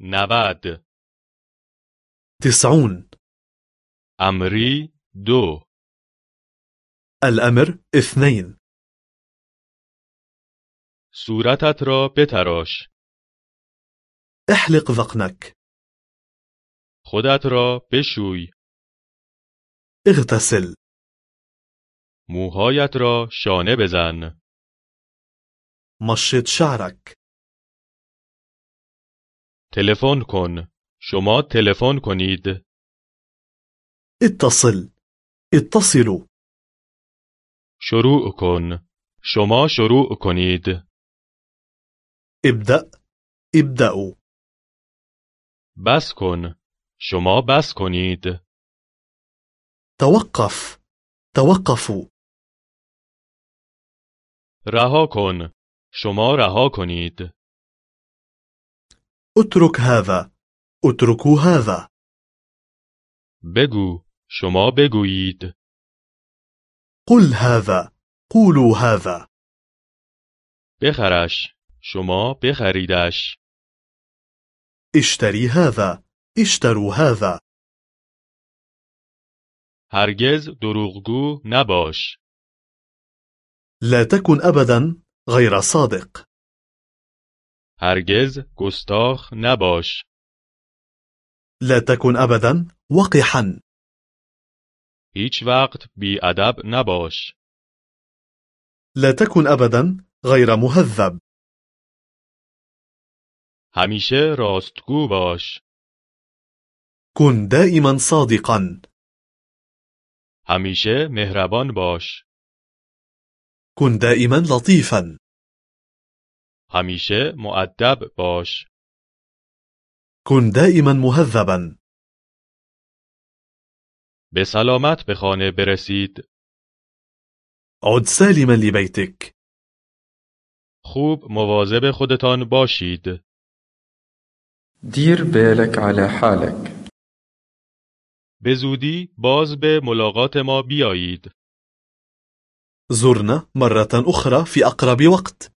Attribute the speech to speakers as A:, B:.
A: 90
B: 90
A: امری 2
B: الأمر 2
A: صورتت را بتراش
B: احلق ذقنك
A: خودت را بشوی
B: اغتسل
A: موهایت را شانه بزن
B: مشط شعرك
A: تلفن کن شما تلفن کنید
B: اتصلوا
A: شروع کن شما شروع کنید
B: ابدأوا
A: بس کن شما بس کنید
B: توقفوا
A: رها کن شما رها کنید
B: اتركوا هذا
A: بگو شما بگویید
B: قولوا هذا
A: بخرش شما بخریدش
B: اشتروا هذا
A: هرگز دروغگو نباش
B: لا تكن أبدا غير صادق
A: هرگز گستاخ نباش
B: لا تكن أبدا وقحا
A: هیچ وقت بی‌ادب نباش
B: لا تكن أبدا غير مهذب
A: همیشه راستگو باش
B: كن دائما صادقا
A: همیشه مهربان باش
B: كن دائما لطيفا
A: همیشه مؤدب باش
B: كن دائما مهذبا
A: به سلامت به خانه برسید
B: عد سالما لبيتك
A: خوب مواظب خودتان باشید
C: دير بالك على حالك.
A: به زودی باز به ملاقات ما بیایید
B: زرنا مرة أخرى في أقرب وقت